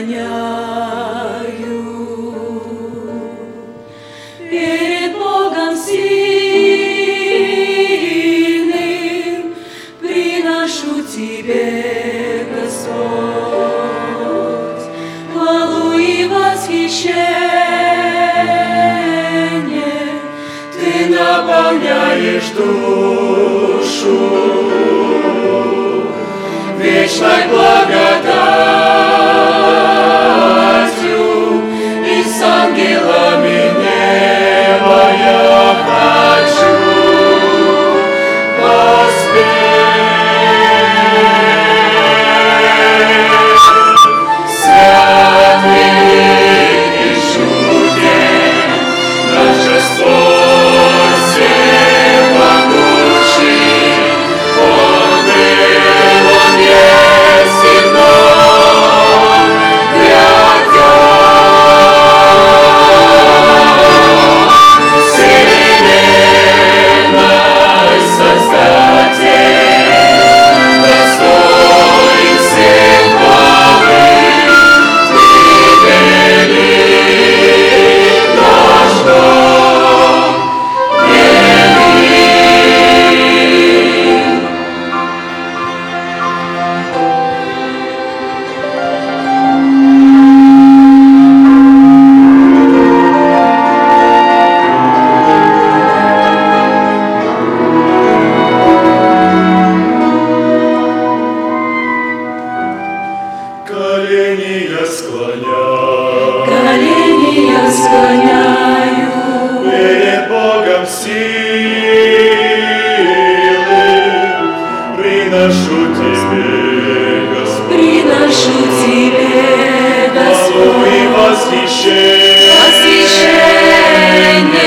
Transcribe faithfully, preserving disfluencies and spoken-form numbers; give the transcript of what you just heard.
склоняю. Перед Богом сильным приношу Тебе, Господь, хвалу и восхищение. Ты наполняешь душу вечной благодатью, и с ангелами неба я хочу воспеть. Свят, велик и чуден наш Господь всемогущий, Он был, Он есть и вновь грядет. Вселенной Создатель, достоин всех хвалы, Ты велик наш Бог, велик. Колени я склоняю, Колени я склоняю перед Богом силы, приношу Тебе, Господь, приношу Тебе, хвалу и Господь, восхищение. восхищение.